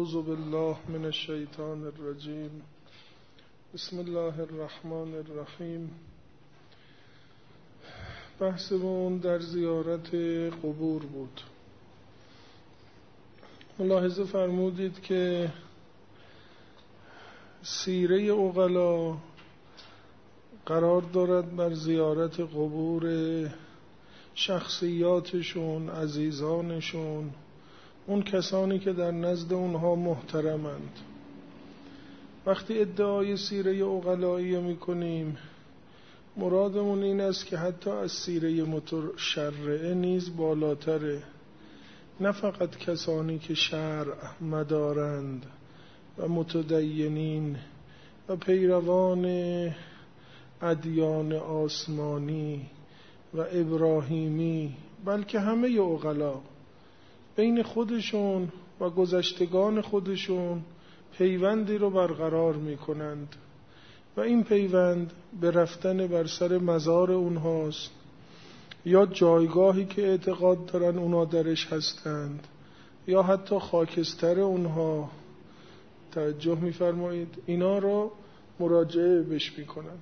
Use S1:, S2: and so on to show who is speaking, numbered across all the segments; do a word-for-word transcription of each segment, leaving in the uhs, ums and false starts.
S1: اعوذ بالله من الشیطان الرجیم. بسم الله الرحمن الرحیم. بحثمون در زیارت قبور بود. ملاحظه فرمودید که سیره عقلا قرار دارد بر زیارت قبور شخصیاتشون، عزیزانشون، اون کسانی که در نزد اونها محترمند. وقتی ادعای سیره عقلایی میکنیم مرادمون این است که حتی از سیره متشرعه نیز بالاتره، نه فقط کسانی که شرع مدارند و متدینین و پیروان ادیان آسمانی و ابراهیمی، بلکه همه عقلا بین خودشون و گذشتگان خودشون پیوندی رو برقرار می کنند و این پیوند به رفتن بر سر مزار اونهاست یا جایگاهی که اعتقاد دارن اونا درش هستند یا حتی خاکستر اونها. توجه می فرمایید، اینا رو مراجعه بش می کنند.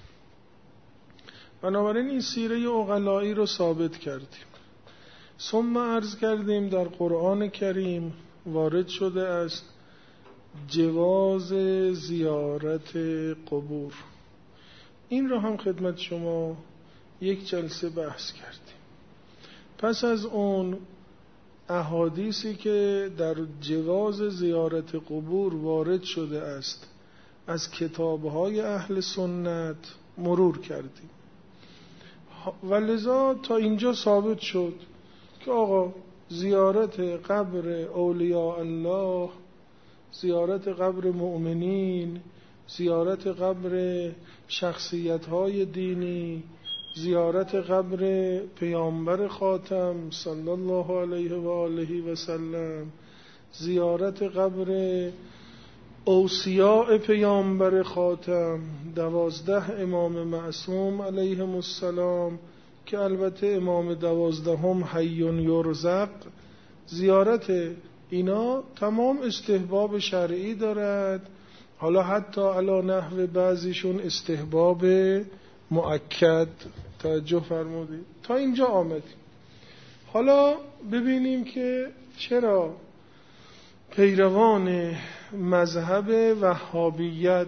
S1: بنابراین این سیره عقلایی رو ثابت کردیم. ثم عرض کردیم در قرآن کریم وارد شده است جواز زیارت قبور. این رو هم خدمت شما یک جلسه بحث کردیم. پس از اون احادیثی که در جواز زیارت قبور وارد شده است از کتاب‌های اهل سنت مرور کردیم و لذا تا اینجا ثابت شد که آقا زیارت قبر اولیاء الله، زیارت قبر مؤمنین، زیارت قبر شخصیت‌های دینی، زیارت قبر پیامبر خاتم صلی الله علیه و آله و سلم، زیارت قبر اوصیاء پیامبر خاتم، دوازده امام معصوم علیهم السلام که البته امام دوازدهم حی یرزق، زیارت اینا تمام استحباب شرعی دارد، حالا حتی علی نحو بعضیشون استحباب مؤکد. توجه فرمودید؟ تا اینجا آمدیم. حالا ببینیم که چرا پیروان مذهب وهابیت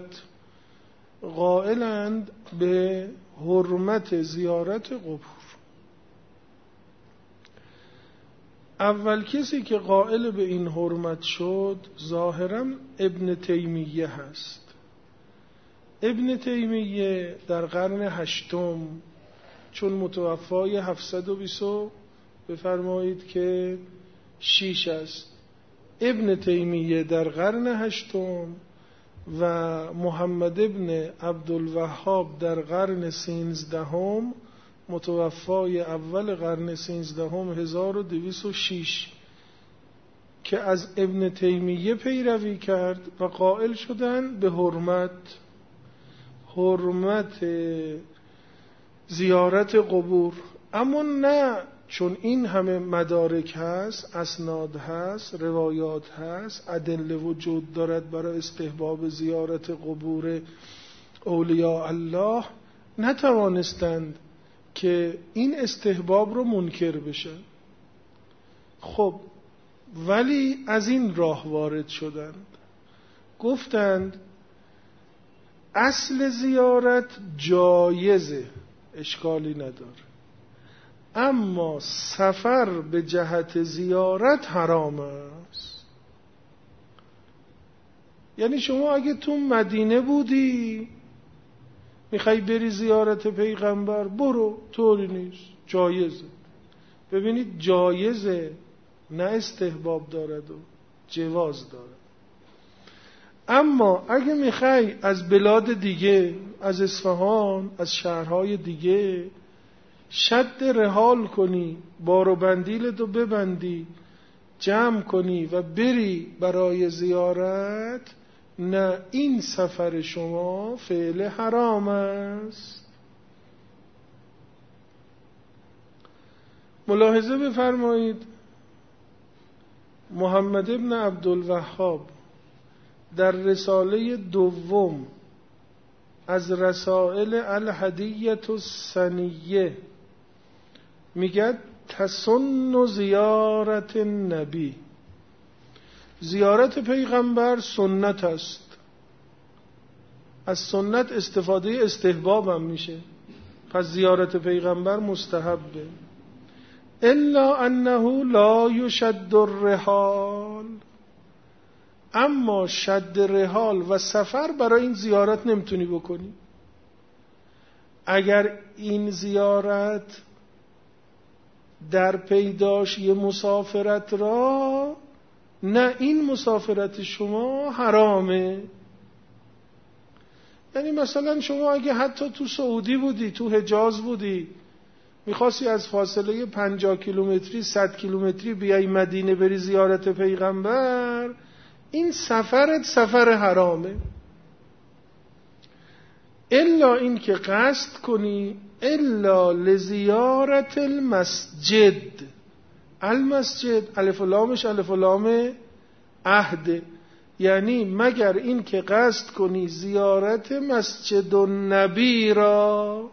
S1: قائلند به حرمت زیارت قبور. اول کسی که قائل به این حرمت شد ظاهراً ابن تیمیه هست. ابن تیمیه در قرن هشتم چون متوفای هفتصد و بیست بفرمایید که شیش است، ابن تیمیه در قرن هشتم و محمد ابن عبدالوهاب در قرن سیزدهم، متوفای اول قرن سیزدهم هزار و دویست و شش، که از ابن تیمیه پیروی کرد و قائل شدن به حرمت حرمت زیارت قبور. اما نه چون این همه مدارک هست، اسناد هست، روایات هست، ادله وجود دارد برای استحباب زیارت قبور اولیاء الله، نتوانستند که این استحباب رو منکر بشن. خب ولی از این راه وارد شدند، گفتند اصل زیارت جایزه، اشکالی نداره، اما سفر به جهت زیارت حرام است. یعنی شما اگه تو مدینه بودی میخوای بری زیارت پیغمبر، برو، طوری نیست، جایزه. ببینید جایزه، نه استحباب دارد و جواز دارد. اما اگه میخوای از بلاد دیگه، از اصفهان، از شهرهای دیگه شد رحال کنی، بار و بندیلتو ببندی، جمع کنی و بری برای زیارت، نه، این سفر شما فعل حرام است. ملاحظه بفرمایید محمد ابن عبدالوهاب در رساله دوم از رسائل الهدیة السنیه میگه تسن زیارت نبی، زیارت پیغمبر سنت است. از سنت استفاده استحباب هم میشه، پس زیارت پیغمبر مستحبه. الا انه لا یشد الرحال، اما شد رحال و سفر برای این زیارت نمیتونی بکنی. اگر این زیارت در پیداش یه مسافرت را، نه این مسافرت شما حرامه. یعنی مثلا شما اگه حتی تو سعودی بودی، تو حجاز بودی، میخواستی از فاصله پنجاه کیلومتری صد کیلومتری بیای مدینه بری زیارت پیغمبر، این سفرت سفر حرامه. الا این که قصد کنی الا لزیارت المسجد، المسجد الف و لامش الف و لام عهد، یعنی مگر این که قصد کنی زیارت مسجد النبی را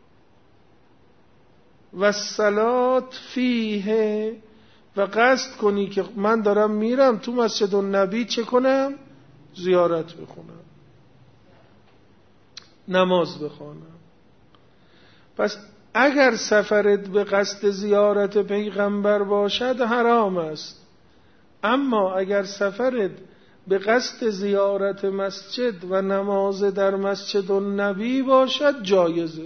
S1: و الصلات فیه، و قصد کنی که من دارم میرم تو مسجد النبی چه کنم؟ زیارت بخونم، نماز بخوانم. پس اگر سفرت به قصد زیارت پیغمبر باشد حرام است، اما اگر سفرت به قصد زیارت مسجد و نماز در مسجد النبی باشد جایزه.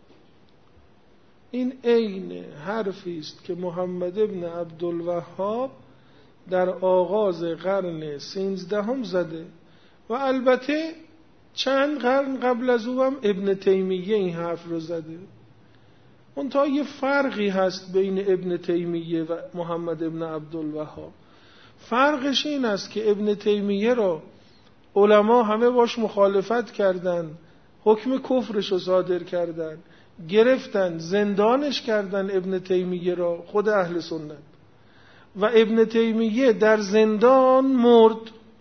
S1: این عین حرفی است که محمد ابن عبدالوهاب در آغاز قرن سیزدهم زده و البته چند قرن قبل از او هم ابن تیمیه این حرف رو زده. منتها یه فرقی هست بین ابن تیمیه و محمد ابن عبدالوهاب. فرقش این است که ابن تیمیه را علما همه باش مخالفت کردن، حکم کفرش رو صادر کردن، گرفتن زندانش کردن ابن تیمیه را، خود اهل سنت، و ابن تیمیه در زندان مرد.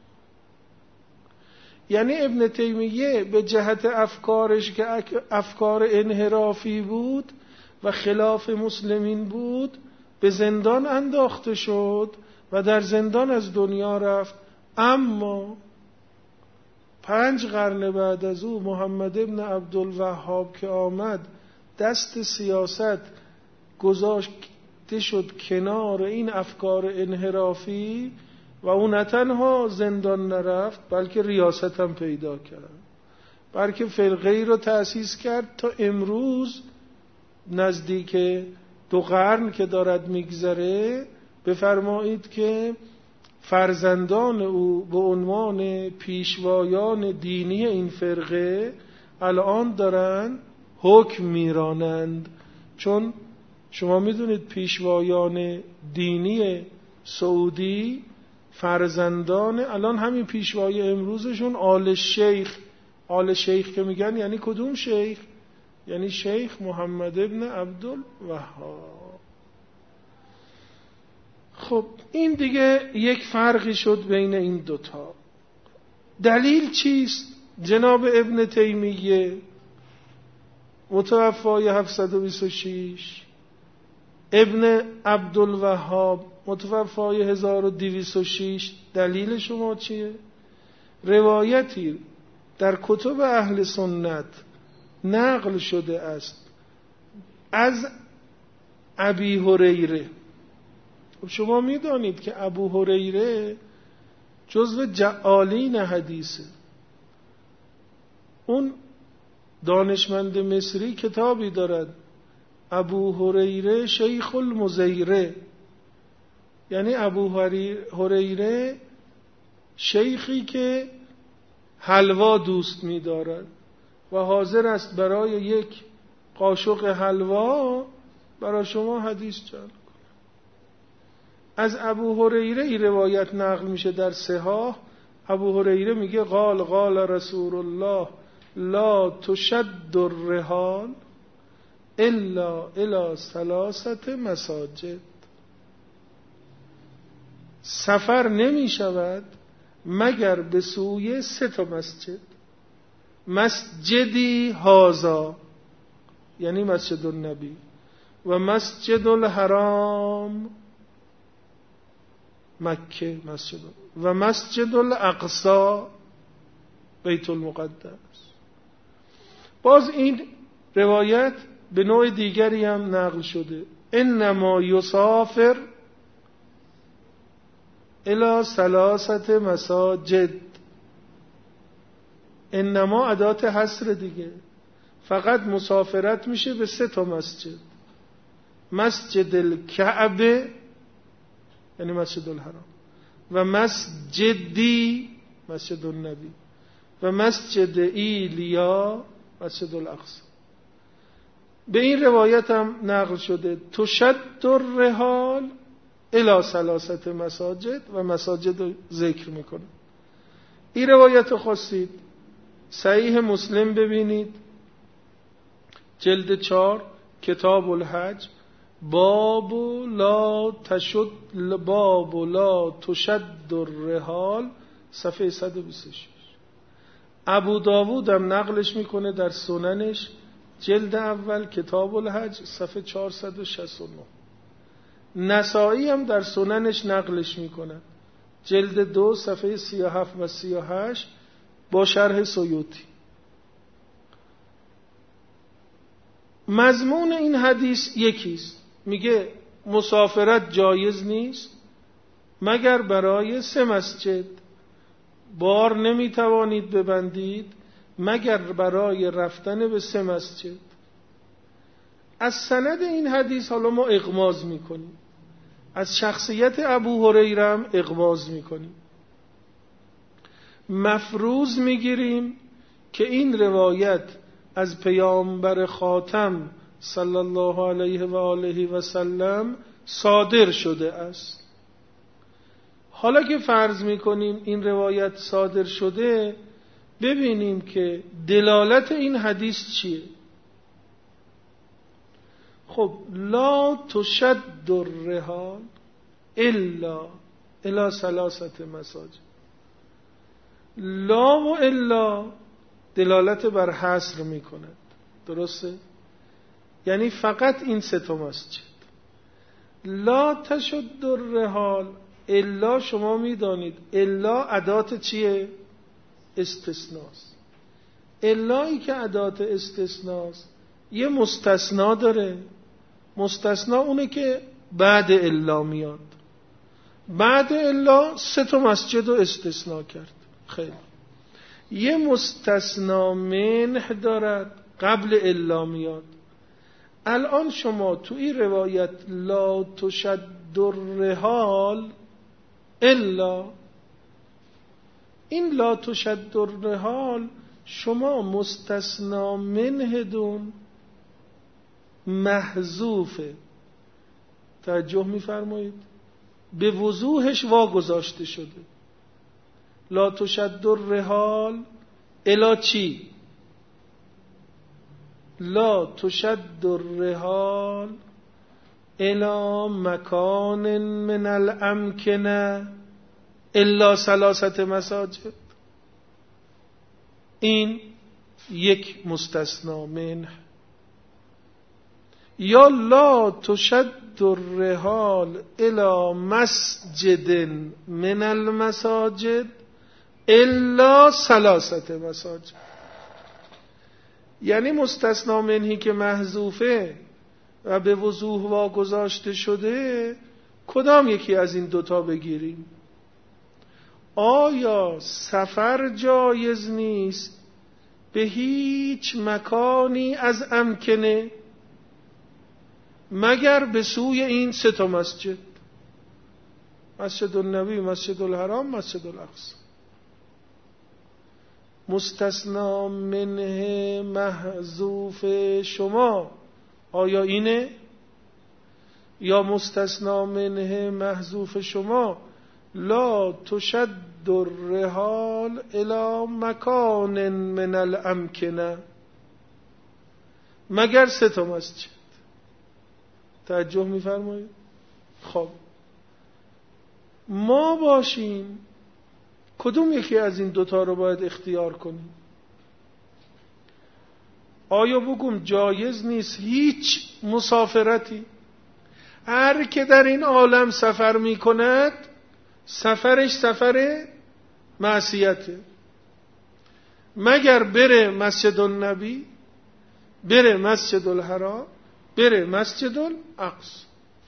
S1: یعنی ابن تیمیه به جهت افکارش که افکار انحرافی بود و خلاف مسلمین بود به زندان انداخته شد و در زندان از دنیا رفت. اما پنج قرن بعد از او محمد ابن عبدالوهاب که آمد دست سیاست گذاشته شد کنار این افکار انحرافی و او نه تنها زندان نرفت بلکه ریاست هم پیدا کرد، بلکه فرقه‌ای رو تأسیس کرد. تا امروز نزدیک دو قرن که دارد میگذره بفرمایید که فرزندان او به عنوان پیشوایان دینی این فرقه الان دارن حکم میرانند. چون شما میدونید پیشوایان دینی سعودی فرزندان الان همین پیشوای امروزشون آل شیخ، آل شیخ که میگن یعنی کدوم شیخ؟ یعنی شیخ محمد ابن عبدالوهاب. خب این دیگه یک فرقی شد بین این دوتا. دلیل چیست؟ جناب ابن تیمیه متوفای هفتصد و بیست و شش، ابن عبدالوهاب متوفای هزار و دویست و شش. دلیل شما چیه؟ روایتی در کتب اهل سنت نقل شده است از ابی هریره. شما میدانید که ابو هریره جزو جعالین حدیثه. اون دانشمند مصری کتابی دارد ابو هریره شیخ المزیره، یعنی ابو هریره شیخی که حلوا دوست می‌دارد و حاضر است برای یک قاشق حلوا برای شما حدیث جمع کنه. از ابو هریره ای روایت نقل میشه در صحاح. ابو هریره میگه قال قال رسول الله لا تشد الرحال الا الى ثلاثه مساجد. سفر نمی شود مگر به سوی سه تا مسجد. مسجدی هازا یعنی مسجد النبی، و مسجد الحرام مکه مسجد، و مسجد الاقصی بیت المقدس. باز این روایت به نوع دیگری هم نقل شده، انما یسافر الی ثلاثه مساجد. انما ادات حصر دیگه، فقط مسافرت میشه به سه تا مسجد، مسجد الکعبه یعنی مسجد الحرام، و مسجدی مسجد النبی، و مسجد ایلیا مسجد الاقصی. به این روایت هم نقل شده تشد الرحال الی ثلاثه مساجد و مساجد رو ذکر میکنه. این روایت رو خواستید صحیح مسلم ببینید، جلد چهار کتاب الحج، باب لا تشد باب لا تشد الرحال صفحه صد و بیست و شش. ابو داوود هم نقلش میکنه در سننش جلد اول کتاب الحج صفحه چهارصد و شصت و نه. نسائی هم در سننش نقلش میکنه جلد دو صفحه سی و هفت و سی و هشت با شرح سیوطی. مضمون این حدیث یکیست، میگه مسافرت جایز نیست مگر برای سه مسجد، بار نمیتوانید ببندید مگر برای رفتن به سه مسجد. از سند این حدیث حالا ما اغماض میکنیم، از شخصیت ابو هریره هم اغماض میکنیم، مفروض میگیریم که این روایت از پیامبر خاتم صلی الله علیه و آله و سلم صادر شده است. حالا که فرض میکنیم این روایت صادر شده، ببینیم که دلالت این حدیث چیه. خب لا تشد الرحال الا الی ثلاثه مساجد، لا و الا دلالت بر حصر میکند، درسته؟ یعنی فقط این سه تا مسجد. لا تشد الرحال الا شما میدانید الا ادات چیه؟ استثناست. الایی که ادات استثناست یه مستثنا داره، مستثنا اونه که بعد الا میاد، بعد الا سه تا مسجد رو استثنا کرد. خیلی یه مستثنا منه دارد قبل الا میاد. الان شما تو این روایت لا تشد الرحال الا، این لا تشد الرحال شما مستثنا منه دون محذوفه، توجه میفرمایید، به وضوحش واگذاشته شده. لا تشد الرحال الا چی؟ لا تشد الرحال الا مکان من الامکنه الا ثلاثه مساجد. این یک مستثنا منه. یا لا تشد الرحال الی مسجد من المساجد الا ثلاثه مساجد، یعنی مستثنا منهی که محذوفه و به وضوح واگذاشته شده، کدام یکی از این دوتا بگیریم؟ آیا سفر جایز نیست به هیچ مکانی از امکنه مگر به سوی این سه تا مسجد، مسجد النبی، مسجد الحرام، مسجد الاقصی. مستثنا منه محذوف شما آیا اینه؟ یا مستثنا منه محذوف شما لا تشد الرحال الی مکان من الامکنه مگر سه تا مسجد. توجه میفرمایید؟ خب ما باشیم کدوم یکی از این دوتا رو باید اختیار کنیم؟ آیا بگم جایز نیست هیچ مسافرتی؟ هر که در این عالم سفر می کند سفرش سفر معصیته، مگر بره مسجد النبی، بره مسجد الحرام، بره مسجد الاقصی.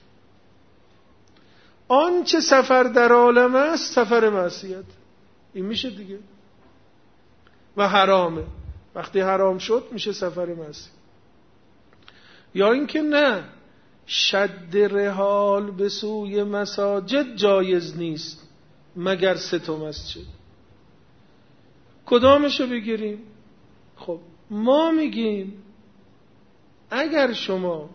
S1: آنچه سفر در عالم است سفر معصیت، این میشه دیگه، و حرامه. وقتی حرام شد میشه سفر معصیت. یا اینکه نه، شد رحال به سوی مساجد جایز نیست مگر سه تا مسجد. کدامشو بگیریم؟ خب ما میگیم اگر شما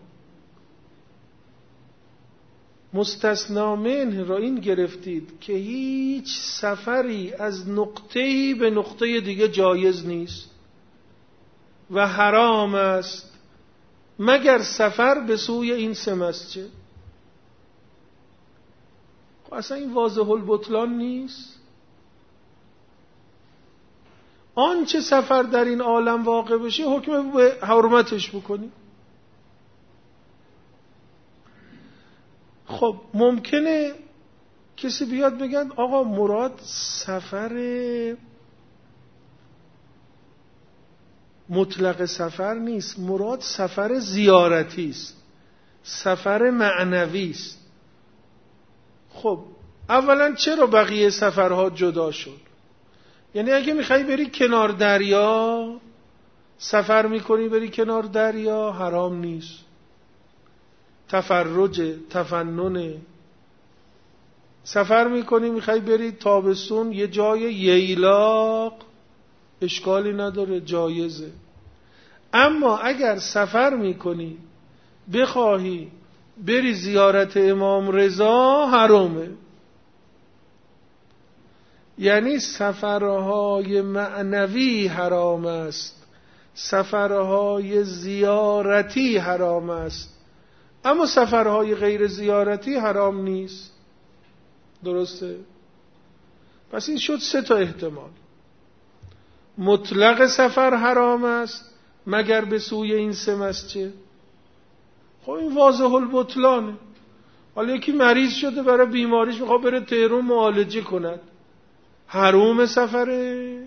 S1: مستثنا منه را این گرفتید که هیچ سفری از نقطه‌ای به نقطه دیگه جایز نیست و حرام است مگر سفر به سوی این سه مسجد، خب اصلا این واضح البطلان نیست؟ آنچه سفر در این عالم واقع بشه حکم به حرمتش بکنی. خب ممکنه کسی بیاد بگن آقا مراد سفر مطلق سفر نیست، مراد سفر زیارتی است، سفر معنوی است. خب اولا چرا بقیه سفرها جدا شد؟ یعنی اگه میخوای بری کنار دریا، سفر میکنی بری کنار دریا، حرام نیست. تفرج، تفنن. سفر میکنی میخوای بری تابستون یه جای ییلاق، اشکالی نداره، جایزه. اما اگر سفر میکنی بخواهی بری زیارت امام رضا، حرامه. یعنی سفرهای معنوی حرام است، سفرهای زیارتی حرام است، اما سفرهای غیر زیارتی حرام نیست. درسته؟ پس این شد سه تا احتمال. مطلق سفر حرام است مگر به سوی این سه مسجد. خب این واضح البطلانه. حالا یکی مریض شده برای بیماریش میخواد بره تهران معالجه کند، حرام سفرش.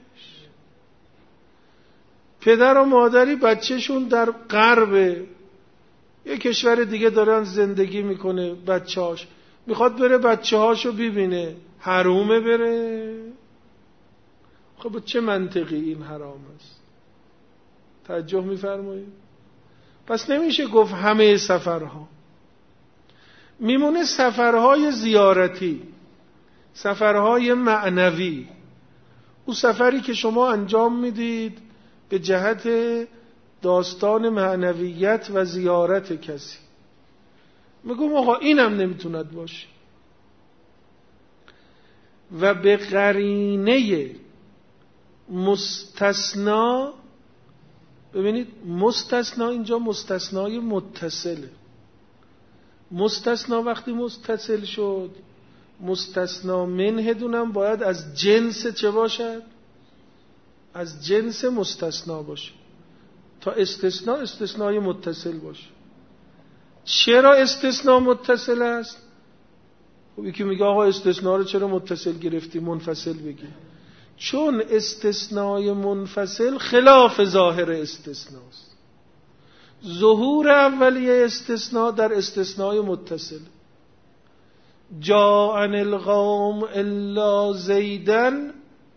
S1: پدر و مادری بچهشون در غرب یه کشور دیگه دارن زندگی میکنه، بچه‌هاش میخواد بره بچه‌هاشو ببینه، حرامه بره؟ خب چه منطقی این حرام است؟ توجه میفرمایید؟ پس نمیشه گفت همه سفرها. میمونه سفرهای زیارتی، سفرهای معنوی. اون سفری که شما انجام میدید به جهت داستان معنویت و زیارت کسی، میگم آقا اینم نمیتوند باشه. و به قرینه مستثنا، ببینید مستثنا اینجا مستثنای متصله. مستثنا وقتی متصل شد، مستثنا منه دونم باید از جنس چه باشد؟ از جنس مستثنا باشه تا استثناء استثنای متصل باشه. چرا استثناء متصل است؟ خب یکی میگه آقا استثناء رو چرا متصل گرفتی، منفصل بگی. چون استثنای منفصل خلاف ظاهر استثناست. ظهور اولیه استثناء در استثنای متصل. جاءن القوم الا زیدن،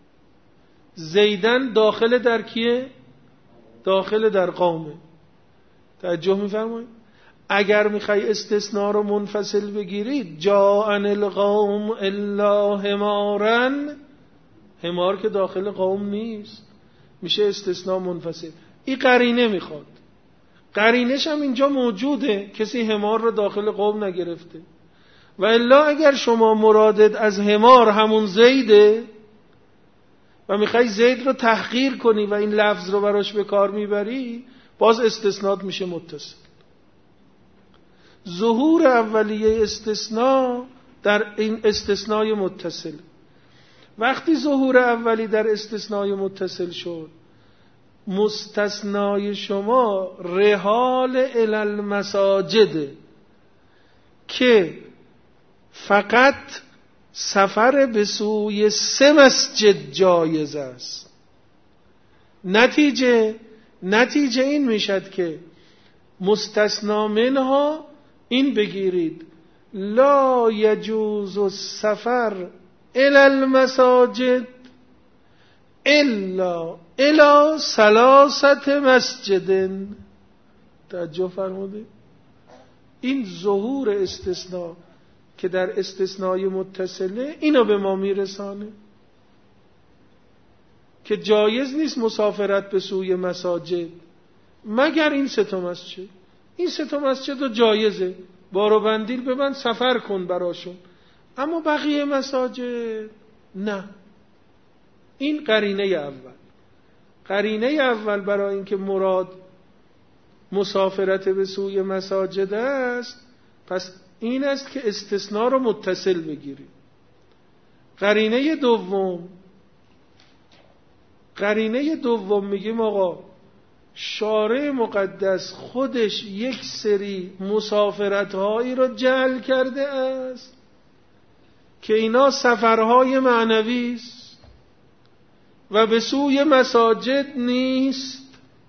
S1: زیدن داخل در کیه؟ داخل در قومه. توجه میفرمایید؟ اگر میخوای استثناء رو منفصل بگیری، جاءن القوم الا حمارن، حمار که داخل قوم نیست، میشه استثناء منفصل. این قرینه میخواد. قرینش هم اینجا موجوده، کسی حمار رو داخل قوم نگرفته. و الا اگر شما مرادت از حمار همون زیده و میخوای زید رو تحقیر کنی و این لفظ رو براش به کار میبری، باز استثناء میشه متصل. ظهور اولیه استثناء در این استثنای متصل. وقتی ظهور اولی در استثنای متصل شد، مستثنای شما رحال الی المساجد که فقط سفر به سوی سه مسجد جایز است. نتیجه نتیجه این میشد که مستثنا منها این بگیرید لا یجوز السفر الی المساجد الا الی ثلاثه مسجد. توجه فرمودید؟ این ظهور استثناء که در استثنای متصله اینو به ما میرسانه که جایز نیست مسافرت به سوی مساجد مگر این سه تا مسجد. این سه تا مسجد رو جایزه، بارو بندیل ببند سفر کن براشون، اما بقیه مساجد نه. این قرینه اول. قرینه اول برای اینکه مراد مسافرت به سوی مساجد است، پس این است که استثناء رو متصل بگیریم. قرینه دوم قرینه دوم میگیم آقا شارع مقدس خودش یک سری مسافرت‌هایی رو جعل کرده است که اینا سفرهای معنوی است و به سوی مساجد نیست.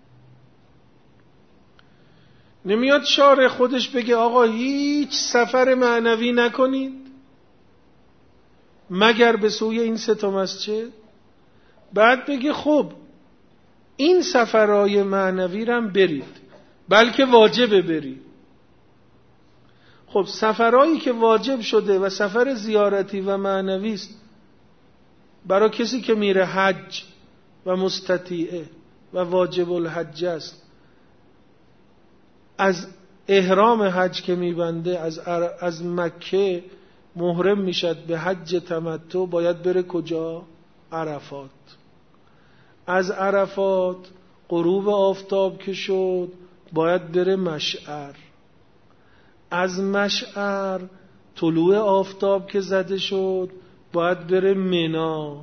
S1: نمیاد شارع خودش بگه آقا هیچ سفر معنوی نکنید مگر به سوی این سه تا مسجد، بعد بگه خب این سفرهای معنوی رو هم برید، بلکه واجبه برید. خب سفرهایی که واجب شده و سفر زیارتی و معنوی است برای کسی که میره حج و مستطیعه و واجب الحج است، از احرام حج که میبنده از از مکه محرم میشد به حج تمتع، باید بره کجا؟ عرفات. از عرفات غروب آفتاب که شد باید بره مشعر. از مشعر طلوع آفتاب که زده شد باید بره منا.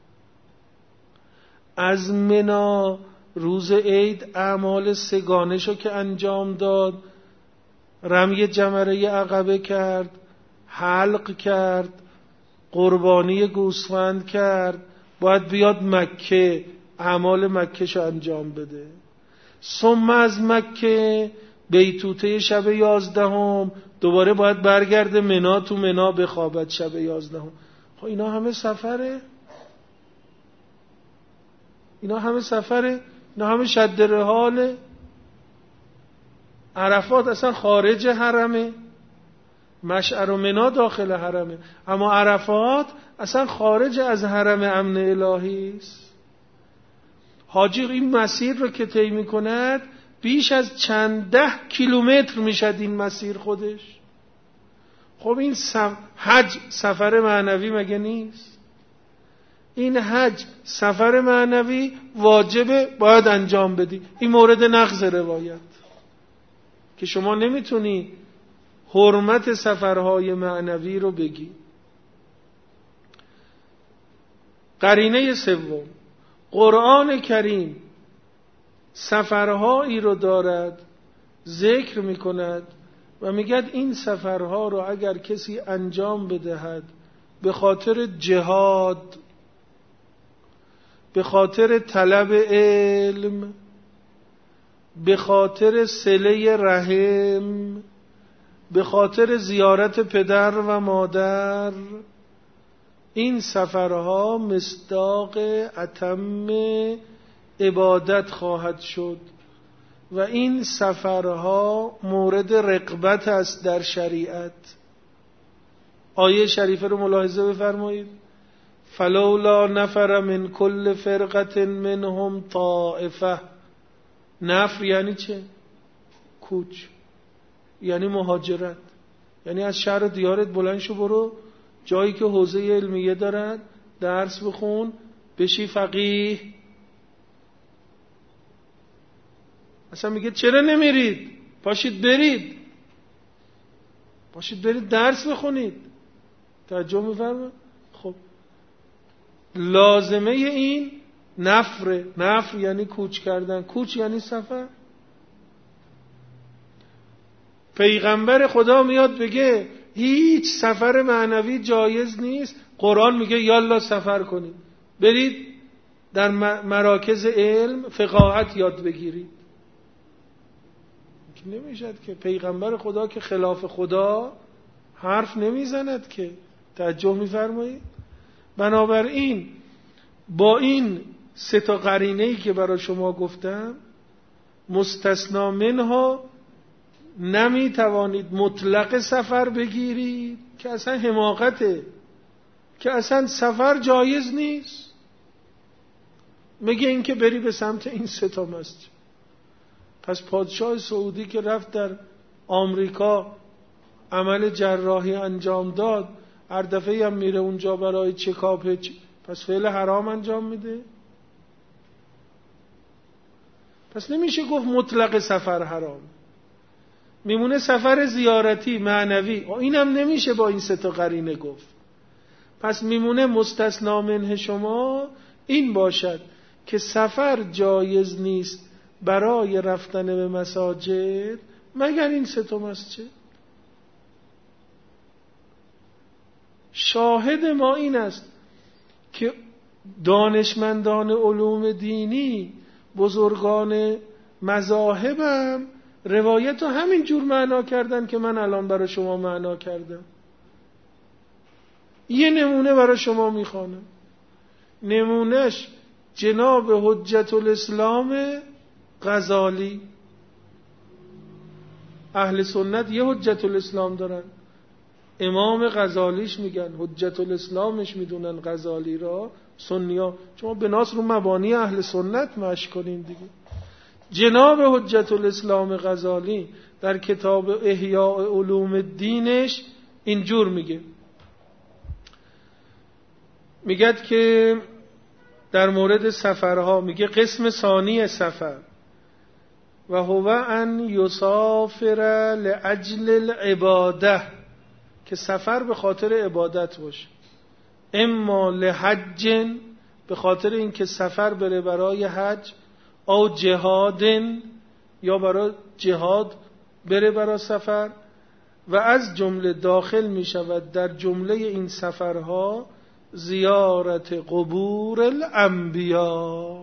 S1: از منا روز عید اعمال سگانشو که انجام داد، رمی جمره عقبه کرد، حلق کرد، قربانی گوسفند کرد، باید بیاد مکه اعمال مکهشو انجام بده. ثم از مکه بیتوته شب یازدهم دوباره باید برگرده منا، تو منا بخوابد شب یازدهم. خب اینا همه سفره، اینا همه سفره، اینا همه شد رحاله. عرفات اصلا خارج حرمه، مشعر و منا داخل حرمه، اما عرفات اصلا خارج از حرم امن الهی است. حاجی این مسیر رو که طی می‌کند بیش از چند ده کیلومتر میشد این مسیر خودش. خب این سف... حج سفر معنوی مگه نیست؟ این حج سفر معنوی واجبه، باید انجام بدی. این مورد نقض روایت که شما نمیتونی حرمت سفرهای معنوی رو بگی. قرینه سوم، قرآن کریم سفرهایی رو دارد ذکر میکند و میگد این سفرها رو اگر کسی انجام بدهد به خاطر جهاد، به خاطر طلب علم، به خاطر صله رحم، به خاطر زیارت پدر و مادر، این سفرها مصداق اتم عبادت خواهد شد و این سفرها مورد رغبت است در شریعت. آیه شریفه رو ملاحظه بفرمایید. فلولا نفر من کل فرقة منهم طائفه. نفر یعنی چه؟ کوچ، یعنی مهاجرت، یعنی از شهر دیارت بلند شو برو جایی که حوزه علمیه دارن درس بخون، بشی فقیه. اصلا میگه چرا نمیرید؟ پاشید برید، پاشید برید درس بخونید. توجه می‌فرمایید؟ خب لازمه این نفر، نفر یعنی کوچ کردن، کوچ یعنی سفر. پیغمبر خدا میاد بگه هیچ سفر معنوی جایز نیست، قرآن میگه یالا سفر کنید، برید در مراکز علم فقاهت یاد بگیرید. که نمیشد که پیغمبر خدا که خلاف خدا حرف نمیزند که. توجه میفرمایید؟ بنابراین با این سه تا قرینه‌ای که برای شما گفتم مستثنا منها نمیتوانید مطلق سفر بگیرید که اصلا حماقته، که اصلا سفر جایز نیست. میگه این که بری به سمت این سه تا مسجد. پس پادشاه سعودی که رفت در آمریکا عمل جراحی انجام داد، هر دفعه هم میره اونجا برای چکاپ، پس فعل حرام انجام میده؟ پس نمیشه گفت مطلق سفر حرام، میمونه سفر زیارتی معنوی، اینم نمیشه با این سه تا قرینه گفت. پس میمونه مستثنا منه شما این باشد که سفر جایز نیست برای رفتن به مساجد مگر این سه تا مسجد. شاهد ما این است که دانشمندان علوم دینی، بزرگان مذاهبم روایت رو همین جور معنا کردن که من الان برای شما معنا کردم. یه نمونه برای شما میخوانم. نمونهش جناب حجت الاسلام غزالی. اهل سنت یه حجت الاسلام دارن، امام غزالیش میگن، حجت الاسلامش میدونن غزالی را. سنی‌ها شما بناس رو مبانی اهل سنت مشق کنین دیگه. جناب حجت الاسلام غزالی در کتاب احیاء علوم الدینش اینجور میگه، میگه که در مورد سفرها میگه قسم ثانی سفر و هو ان یسافر لاجل العباده، که سفر به خاطر عبادت باشه، اما لحج، به خاطر اینکه سفر بره برای حج، او جهاد، یا برای جهاد بره برای سفر. و از جمله داخل می شود در جمله این سفرها زیارت قبور الانبیا.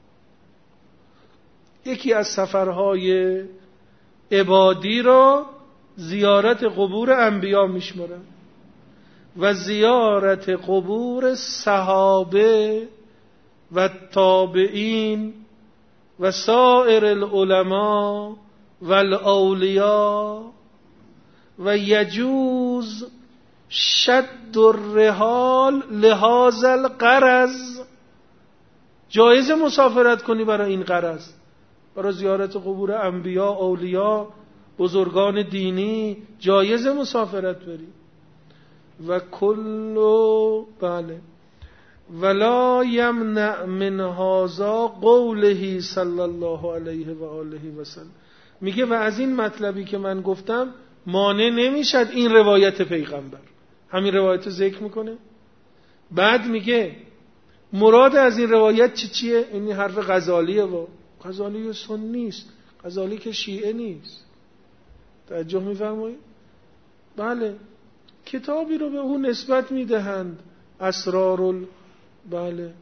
S1: یکی از سفرهای عبادی را زیارت قبور انبیا میشمارن و زیارت قبور صحابه و تابعین و سایر العلماء و الاولیاء و یجوز شد الرحال لهذا الغرض. جایز مسافرت کنی برای این غرض، برای زیارت قبور انبیا، اولیا، بزرگان دینی، جایز مسافرت بری. و کلو بله ولا یمنع من هذا قوله صلی الله علیه و آله و سلم. میگه و از این مطلبی که من گفتم مانع نمیشد این روایت پیغمبر. همین روایت رو ذکر میکنه. بعد میگه مراد از این روایت چی چیه؟ این حرف غزالیه و غزالی سنی است، غزالی که شیعه نیست. توجه میفرمایید؟ بله، کتابی رو به او نسبت میدهند، اسرارال بله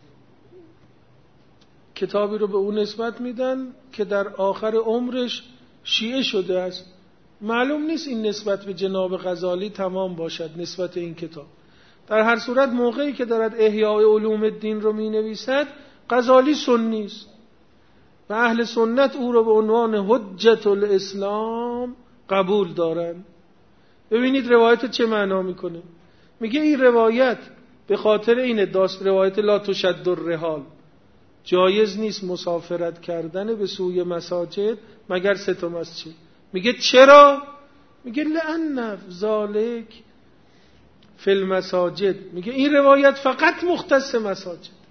S1: کتابی رو به او نسبت میدن که در آخر عمرش شیعه شده است. معلوم نیست این نسبت به جناب غزالی تمام باشد، نسبت این کتاب. در هر صورت موقعی که دارد احیاء علوم الدین رو می نویسد غزالی سنی است و اهل سنت او رو به عنوان حجت الاسلام قبول دارن. ببینید روایت چه معنا میکنه. میگه این روایت به خاطر این داست، روایت لا تشد الرحال، جایز نیست مسافرت کردن به سوی مساجد مگر سه تا مسجد. میگه چرا؟ میگه لأن ذالک فی المساجد. میگه این روایت فقط مختص مساجد،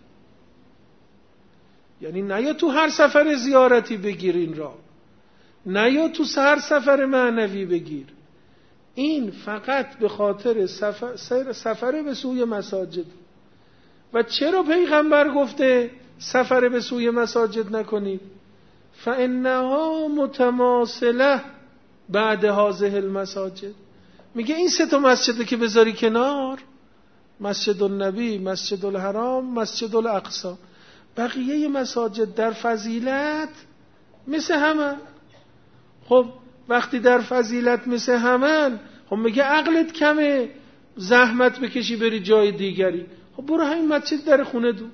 S1: یعنی نه یا تو هر سفر زیارتی بگیر این را، نه یا تو هر سفر معنوی بگیر. این فقط به خاطر سفر, سفر به سوی مساجد. و چرا پیغمبر گفته سفر به سوی مساجد نکنید؟ فانها متماثله بعد هذه المساجد. میگه این سه تا مسجده که بذاری کنار، مسجد النبی، مسجد الحرام، مسجد الاقصی، بقیه مساجد در فضیلت مثل همه. خب وقتی در فضیلت مثل همه، خب میگه عقلت کمه زحمت بکشی بری جای دیگری. خب برو همین مسجد در خونه دو،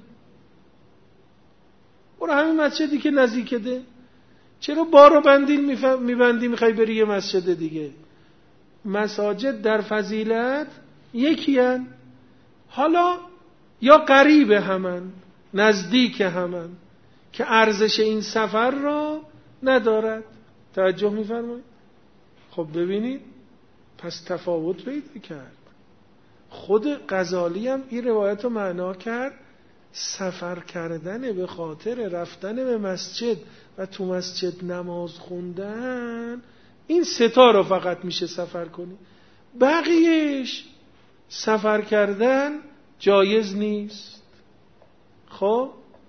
S1: برو همین مسجدی که نزدیکته. چرا بارو بندیل میبندی میخوای بری یه مسجد دیگه؟ مساجد در فضیلت یکی هن. حالا یا قریب همن، نزدیک همن، که ارزش این سفر را ندارد. توجه میفرمایید؟ خب ببینید، پس تفاوت پیدا کرد. خود غزالی هم این روایت رو معنا کرد سفر کردن به خاطر رفتن به مسجد و تو مسجد نماز خوندن، این ستا رو فقط میشه سفر کنی، بقیهش سفر کردن جایز نیست. خب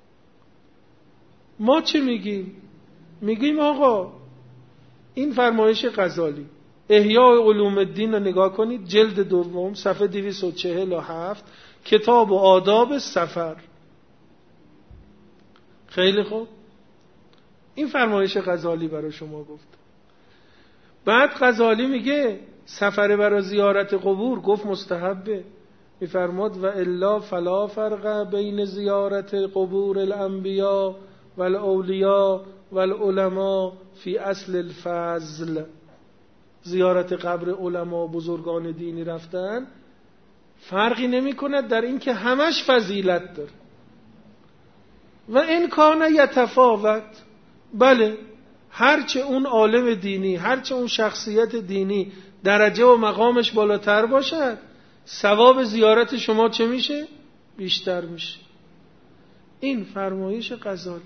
S1: ما چه میگیم؟ میگیم آقا این فرمایش غزالی، احیاء علوم الدین رو نگاه کنید، جلد دوم صفحه دویست و چهل و هفت، کتاب و آداب سفر. خیلی خوب، این فرمایش غزالی برای شما گفت. بعد غزالی میگه سفر برای زیارت قبور، گفت مستحبه، میفرماد و الا فلا فرق بین زیارت قبور الانبیاء والاولیاء والعلماء فی اصل الفضل. زیارت قبر علما و بزرگان دینی رفتن فرقی نمی کند در این که همش فضیلت داره. و این کان یتفاوت، بله هرچه اون عالم دینی، هرچه اون شخصیت دینی درجه و مقامش بالاتر باشد، ثواب زیارت شما چه میشه؟ بیشتر میشه. این فرمایش غزالی.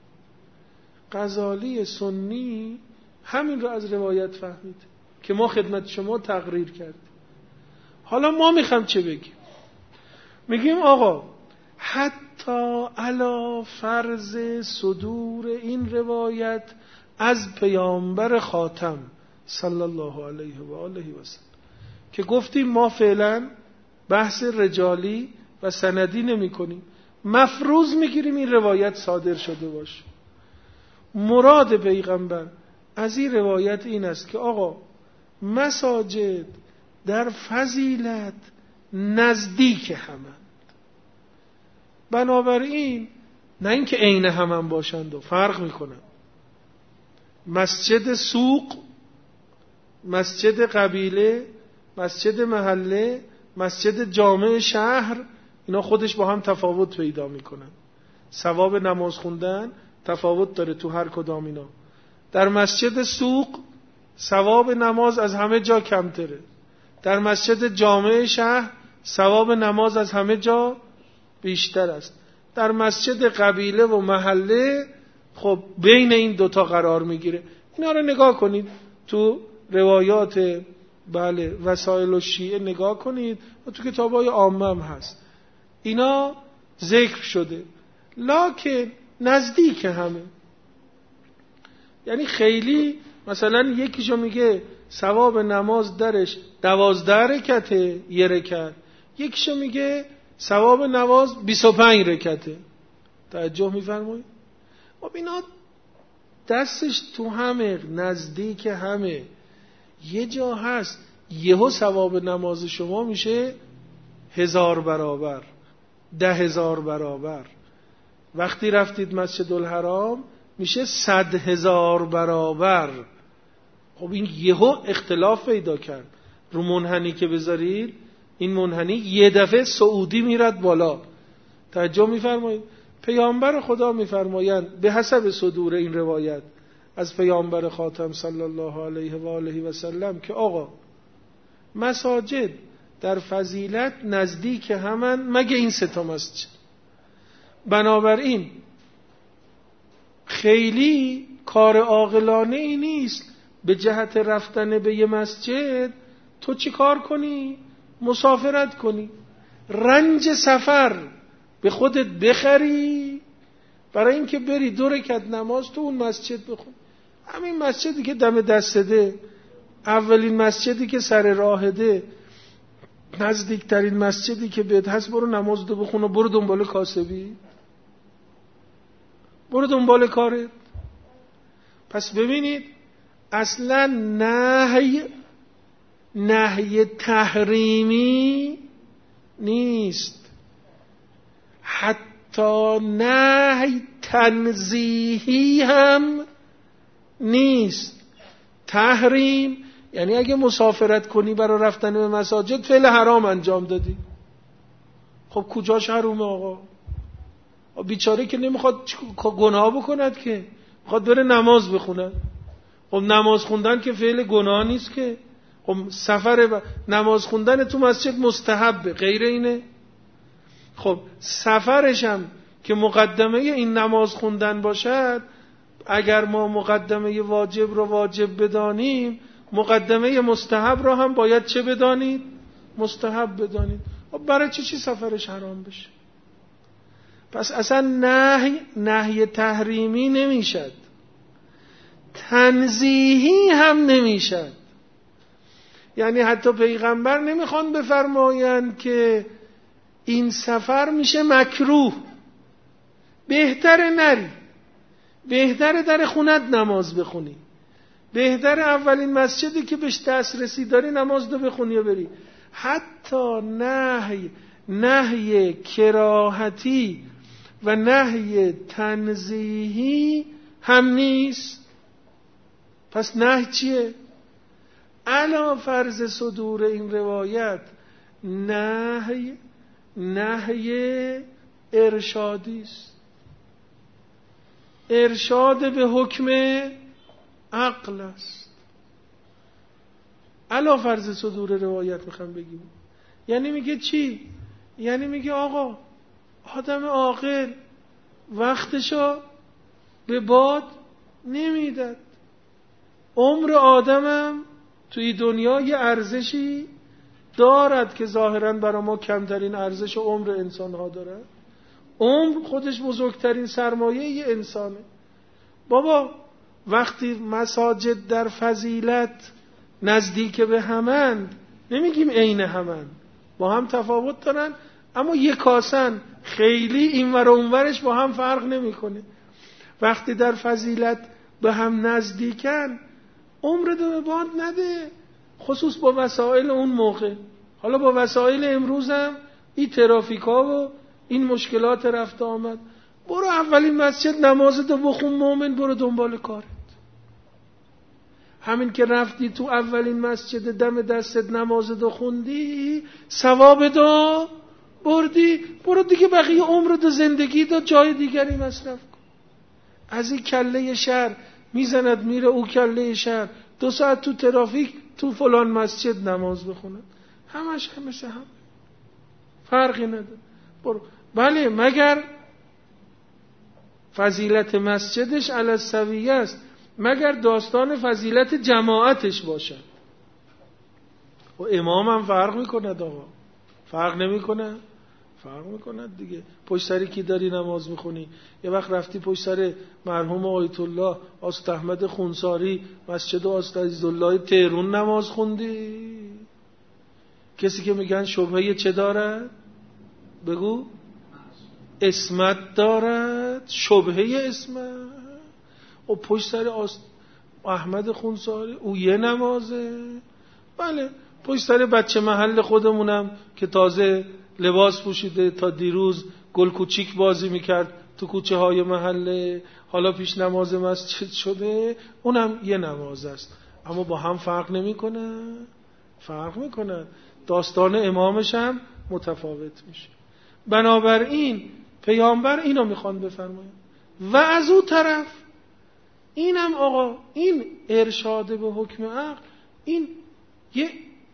S1: غزالی سنی همین رو از روایت فهمید که ما خدمت شما تقریر کردیم. حالا ما میخوام چه بگیم؟ میگیم آقا حتی علی فرض صدور این روایت از پیامبر خاتم صلی الله علیه و آله و سلم که گفتیم ما فعلا بحث رجالی و سندی نمی کنیم، مفروض میگیریم این روایت صادر شده باشه. مراد پیغمبر از این روایت این است که آقا مساجد در فضیلت نزدیک همند، بنابراین نه اینکه عین همن باشند و فرق میکنن. مسجد سوق، مسجد قبیله، مسجد محله، مسجد جامع شهر، اینا خودش با هم تفاوت پیدا میکنن. ثواب نماز خوندن تفاوت داره تو هر کدام اینا. در مسجد سوق ثواب نماز از همه جا کمتره. در مسجد جامع شهر ثواب نماز از همه جا بیشتر است. در مسجد قبیله و محله خب بین این دوتا قرار میگیره. اینا رو نگاه کنید تو روایات بله وسائل الشیعه نگاه کنید و تو کتابای عامه هم هست، اینا ذکر شده. لکن نزدیک همه، یعنی خیلی مثلا یکیشو میگه ثواب نماز درش دوازده رکعته یه رکعت، یکیشو میگه ثواب نماز بیست و پنج رکعته. توجه میفرمایید؟ خب اینا دستش تو همه، نزدیک همه. یه جا هست یهو ثواب نماز شما میشه هزار برابر، ده هزار برابر. وقتی رفتید مسجد الحرام میشه صد هزار برابر. خب این یهو اختلاف پیدا کرد. رو منحنی که بذارید، این منحنی یه دفعه سعودی میرد بالا. توجه میفرمایید؟ پیامبر خدا میفرمایند به حسب صدور این روایت از پیامبر خاتم صلی الله علیه و آله و سلم که آقا مساجد در فضیلت نزدیک همن مگه این سه تا مسجد. بنابراین خیلی کار عاقلانه ای نیست به جهت رفتن به یه مسجد تو چی کار کنی؟ مسافرت کنی، رنج سفر به خودت بخری برای اینکه بری دو رکعت نماز تو اون مسجد بخون. همین مسجدی که دم دستته، اولین مسجدی که سر راهده، نزدیکترین مسجدی که بهت هست، برو نماز دو بخون و برو دنبال کاسبی، برو دنبال کارت. پس ببینید اصلا نهی نهی تحریمی نیست، حتی نهی تنزیهی هم نیست. تحریم یعنی اگه مسافرت کنی برای رفتن به مساجد فعل حرام انجام دادی. خب کجاش حرومه آقا؟ بیچاره که نمیخواد گناه بکند، که میخواد بره نماز بخونه. خب نماز خوندن که فعل گناه نیست که. خب سفر ب... نماز خوندن تو مسجد مستحبه، غیر اینه؟ خب سفرش هم که مقدمه این نماز خوندن باشد، اگر ما مقدمه واجب رو واجب بدانیم، مقدمه مستحب رو هم باید چه بدانید؟ مستحب بدانید. خب برای چی چی سفرش حرام بشه؟ پس اصلا نهی نهی تحریمی نمیشد، تنزیهی هم نمیشد. یعنی حتی پیغمبر نمیخوان بفرمایند که این سفر میشه مکروه، بهتره نری، بهتره در خونت نماز بخونی، بهتره اولین مسجدی که بهش دسترسی داری نماز دو بخونی و بری. حتی نهی نهی کراهتی و نهی تنزیهی هم نیست. پس نهی چیه؟ علی فرض صدور این روایت نهی نهی ارشادی است، ارشاد به حکم عقل است. علی فرض صدور روایت میخوام بگیم، یعنی میگه چی؟ یعنی میگه آقا آدم عاقل وقتشو به باد نمیدد، عمر آدمم توی دنیا یه ارزشی دارد که ظاهراً برای ما کمترین ارزش عمر انسان ها دارد. عمر خودش بزرگترین سرمایه یه انسانه. بابا وقتی مساجد در فضیلت نزدیک به همند، نمیگیم عین همند، با هم تفاوت دارن، اما یکاسن، خیلی اینور و اونورش با هم فرق نمیکنه. وقتی در فضیلت به هم نزدیکن، عمر دو به باد نده، خصوص با وسایل اون موقع. حالا با وسایل امروز هم این ترافیکا و این مشکلات رفت آمد، برو اولین مسجد نمازتو بخون مومن، برو دنبال کارت. همین که رفتی تو اولین مسجد دم دستت نمازتو خوندی، ثواب دو بردی، برو دیگه بقیه عمرتو زندگی دو جای دیگری مصرف کن. از این کله شهر میزند میره او کله شهر، دو ساعت تو ترافیک تو فلان مسجد نماز بخونه، همش همشه هم فرقی نداره. برو. بله مگر فضیلت مسجدش علی السویه است، مگر داستان فضیلت جماعتش باشد. و امام هم فرق میکنه آقا، فرق نمیکنه؟ فرق میکنه دیگه. پشت سری کی داری نماز میخونی؟ یه وقت رفتی پشت سر مرحوم آیت الله آست احمد خونساری مسجد آست عزیزالله تهرون نماز خوندی؟ کسی که میگن شبهه چه دارد؟ بگو اسمت دارد، شبهه اسمت. و پشت سر آست احمد خونساری او یه نمازه. بله پشت سر بچه محل خودمونم که تازه لباس پوشیده، تا دیروز گل کوچیک بازی میکرد تو کوچه های محله، حالا پیش نماز مسجد شده، اونم یه نماز است. اما با هم فرق نمیکنه، فرق میکنه. داستان امامش هم متفاوت میشه. بنابراین پیامبر اینو میخوان بفرماید. و از اون طرف اینم آقا، این ارشاد به حکم عقل، این یه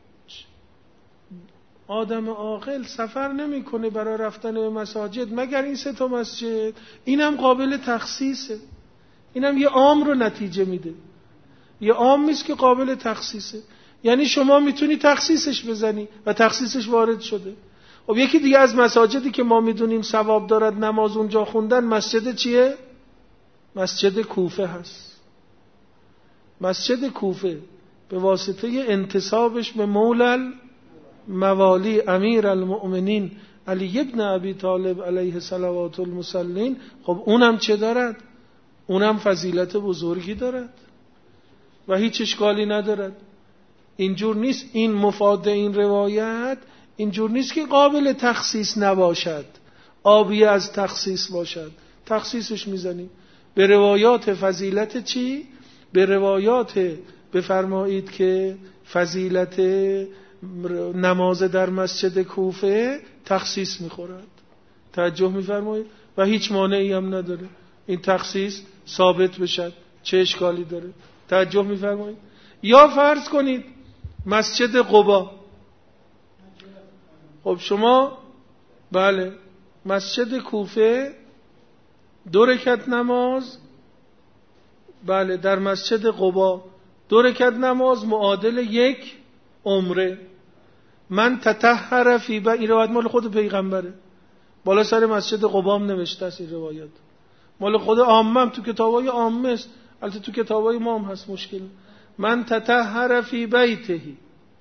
S1: آدم عاقل سفر نمیکنه برای رفتن به مساجد مگر این سه تا مسجد. اینم قابل تخصیصه، اینم یه عام رو نتیجه میده، یه عام نیست که قابل تخصیصه. یعنی شما میتونی تخصیصش بزنی و تخصیصش وارد شده. خب یکی دیگه از مساجدی که ما میدونیم ثواب دارد نماز اونجا خوندن، مسجد چیه؟ مسجد کوفه هست. مسجد کوفه به واسطه انتسابش به مولى الموالی امیر المؤمنین علی ابن ابی طالب علیه صلوات المصلین، خب اونم چه دارد؟ اونم فضیلت بزرگی دارد و هیچ اشکالی ندارد. اینجور نیست این مفاد این روایت اینجور نیست که قابل تخصیص نباشد، آبی از تخصیص باشد، تخصیصش میزنیم به روایات فضیلت چی؟ به روایات بفرمایید که فضیلت نماز در مسجد کوفه تخصیص میخورد. توجه میفرمایید و هیچ مانعی هم نداره این تخصیص ثابت بشد، چه اشکالی داره؟ توجه میفرمایید. یا فرض کنید مسجد قبا، خب شما بله مسجد کوفه دو رکعت نماز، بله در مسجد قبا دو رکعت نماز معادل یک عمره. من تطهر فی با، این روایت مال خود پیغمبره، بالا سر مسجد قبا هم نوشته است این روایت، مال خود عامه هم تو کتابای عامه است، البته تو کتابای ما هم هست مشکل. من تطهر فی بیتهی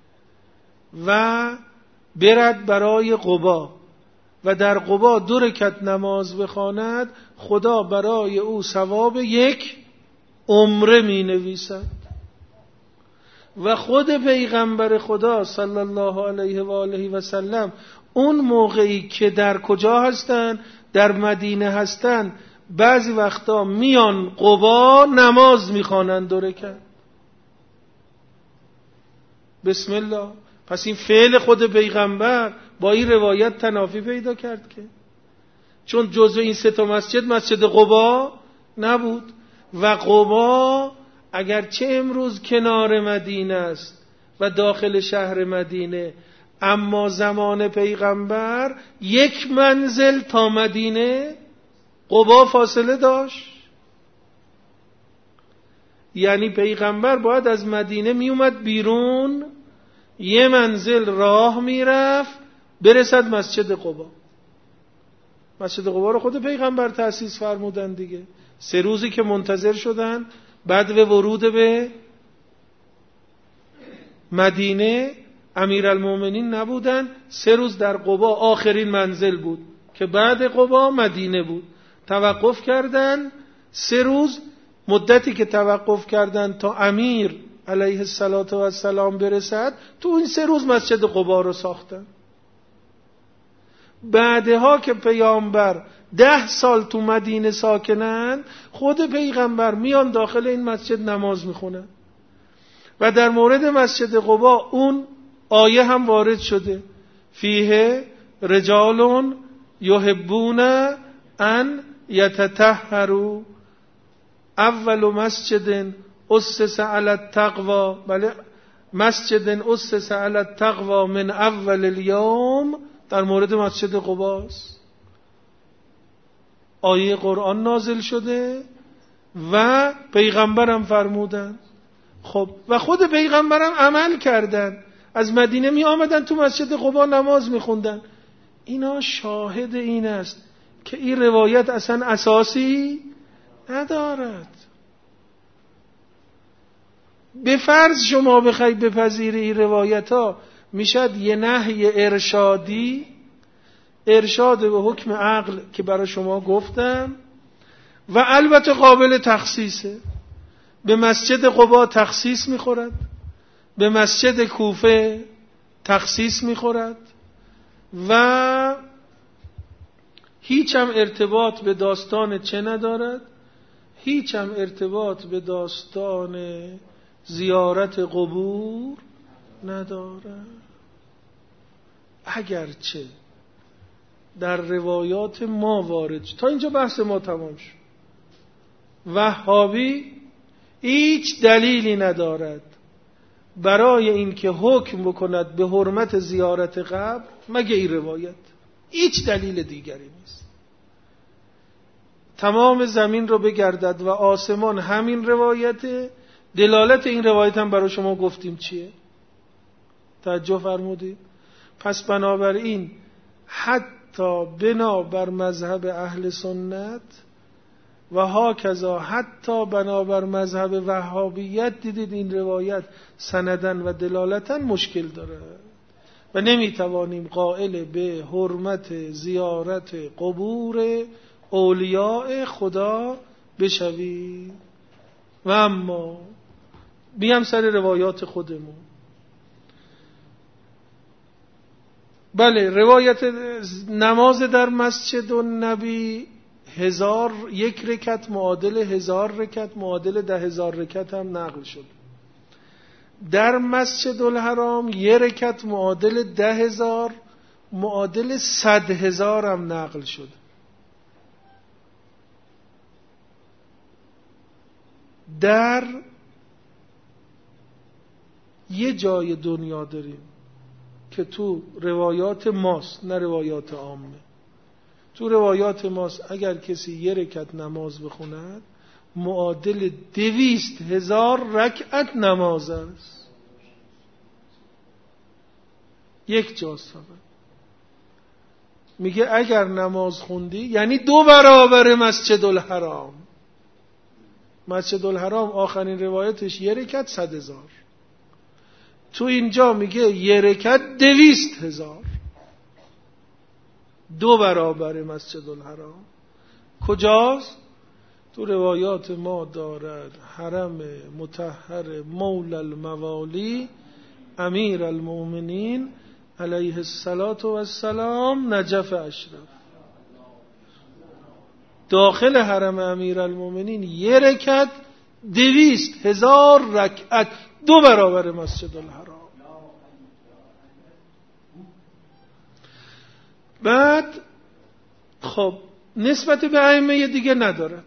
S1: و برد برای قبا و در قبا دو رکعت نماز بخواند، خدا برای او ثواب یک عمره می نویسد. و خود پیغمبر خدا صلی الله علیه و آله و سلم اون موقعی که در کجا هستن؟ در مدینه هستن، بعضی وقتا میان قبا نماز میخوانند دو رکعت. بسم الله. پس این فعل خود پیغمبر با این روایت تنافی پیدا کرد که چون جزو این سه تا مسجد مسجد قبا نبود و قبا اگرچه امروز کنار مدینه است و داخل شهر مدینه، اما زمان پیغمبر یک منزل تا مدینه قبا فاصله داشت. یعنی پیغمبر باید از مدینه می اومد بیرون، یه منزل راه میرفت برسد مسجد قبا. مسجد قبا رو خود پیغمبر تأسیس فرمودن دیگه. سه روزی که منتظر شدن بعد به ورود به مدینه امیرالمومنین نبودن، سه روز در قبا آخرین منزل بود که بعد قبا مدینه بود. توقف کردن سه روز، مدتی که توقف کردن تا امیر علیه السلام برسد، تو این سه روز مسجد قبا رو ساختن. بعدها که پیامبر ده سال تو مدینه ساکنن، خود پیغمبر میان داخل این مسجد نماز میخونن و در مورد مسجد قبا اون آیه هم وارد شده، فیه رجال یحبون ان یتطهروا اول مسجد اسس علی التقوی، بله مسجد اسس علی التقوی من اول الیوم، در مورد مسجد قباست. آیه قرآن نازل شده و پیغمبرم فرمودن. خب و خود پیغمبرم عمل کردن، از مدینه می آمدن تو مسجد قبا نماز می خوندن. اینا شاهد این است که این روایت اصلا اساسی ندارد. به فرض شما بخواید بپذیری این روایت ها، میشد یه نهی ارشادی، ارشاد به حکم عقل که برای شما گفتم و البته قابل تخصیصه. به مسجد قبا تخصیص میخورد، به مسجد کوفه تخصیص میخورد و هیچ هم ارتباط به داستان چه ندارد؟ هیچ هم ارتباط به داستان زیارت قبور ندارد. اگرچه در روایات ما وارد شد. تا اینجا بحث ما تمام شد. وهابی هیچ دلیلی ندارد برای این که حکم بکند به حرمت زیارت قبر مگه این روایت. هیچ دلیل دیگری نیست. تمام زمین رو بگردد و آسمان همین روایته. دلالت این روایت هم برای شما گفتیم چیه؟ توجه فرمودید؟ پس بنابراین حتی بنا بر مذهب اهل سنت و هاکذا حتی بنابر مذهب وهابیت دیدید این روایت سندن و دلالتن مشکل داره و نمیتوانیم قائل به حرمت زیارت قبور اولیاء خدا بشویم. و اما بیام سر روایات خودمون. بله، روایت نماز در مسجد النبی هزار یک رکعت معادل هزار رکعت معادل ده هزار رکعت هم نقل شد. در مسجد الحرام یک رکعت معادل ده هزار معادل صد هزار هم نقل شد. در یه جای دنیا داریم که تو روایات ماست، نه روایات عامه. تو روایات ماست اگر کسی یه رکعت نماز بخوند معادل دویست هزار رکعت نماز است. یک جا فقط میگه اگر نماز خوندی یعنی دو برابر مسجد الحرام. مسجد الحرام آخرین روایتش یه رکعت صد هزار، تو اینجا میگه یه رکعت دویست هزار، دو برابر مسجد الحرام. کجاست؟ تو روایات ما دارد حرم مطهر مولا الموالی امیر المؤمنین علیه الصلاة و السلام نجف اشرف. داخل حرم امیر المؤمنین یه رکعت دویست هزار رکعت، دو برابر مسجد الحرام. بعد خب نسبت به ائمه دیگه ندارد،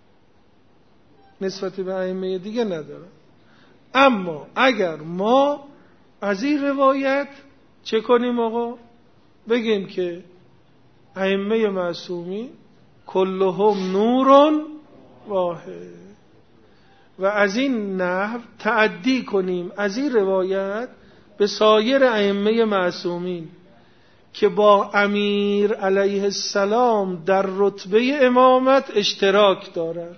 S1: نسبت به ائمه دیگه ندارد. اما اگر ما از این روایت چه کنیم آقا؟ بگیم که ائمه معصومین کلهم نور واحد و از این نحو تعدی کنیم از این روایت به سایر ائمه معصومین که با امیر علیه السلام در رتبه امامت اشتراک دارند.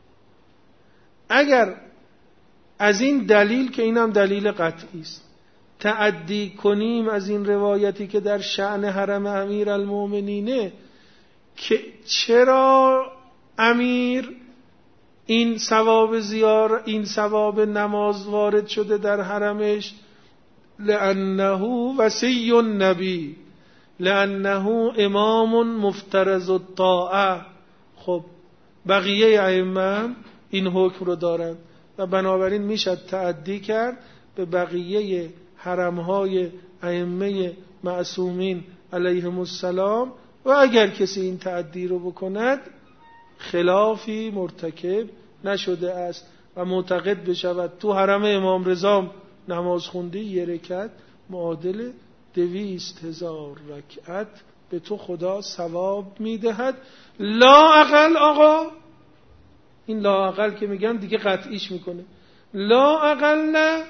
S1: اگر از این دلیل که اینم دلیل قطعی است تعدی کنیم از این روایتی که در شأن حرم امیر المؤمنینه که چرا امیر این ثواب زیار این ثواب نماز وارد شده در حرمش، لأنه وصی النبی لأنه امام مفترض الطاعه. خب بقیه ائمه این حکم رو دارن و بنابراین میشه تعدی کرد به بقیه حرمهای ائمه معصومین علیهم السلام و اگر کسی این تعدی رو بکند خلافی مرتکب نشده است و معتقد بشود تو حرم امام رضا نماز خوندی یه رکعت معادل دویست هزار رکعت به تو خدا ثواب میدهد. لا اقل آقا، این لا اقل که میگم دیگه قطعیش میکنه، لا اقل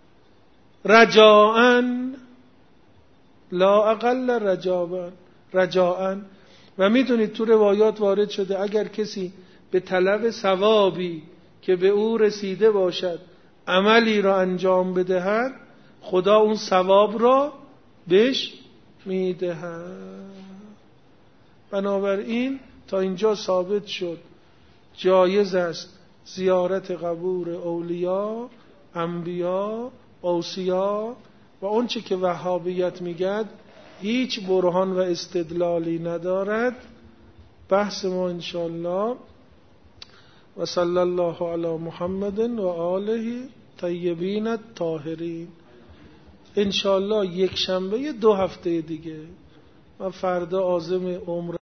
S1: رجاءن، لا اقل رجاءن رجاءن. و میدونید تو روایات وارد شده اگر کسی به طلب ثوابی که به او رسیده باشد عملی را انجام بدهد خدا اون ثواب را بهش میدهد. بنابراین تا اینجا ثابت شد جایز است زیارت قبور اولیا، انبیا، اوصیا و اون چه که وهابیت میگد هیچ برهان و استدلالی ندارد. بحث ما انشاءالله و صلی الله علی محمد و آله طیبین الطاهرین. انشاءالله یک شنبه دو هفته دیگه و فردا عازم عمر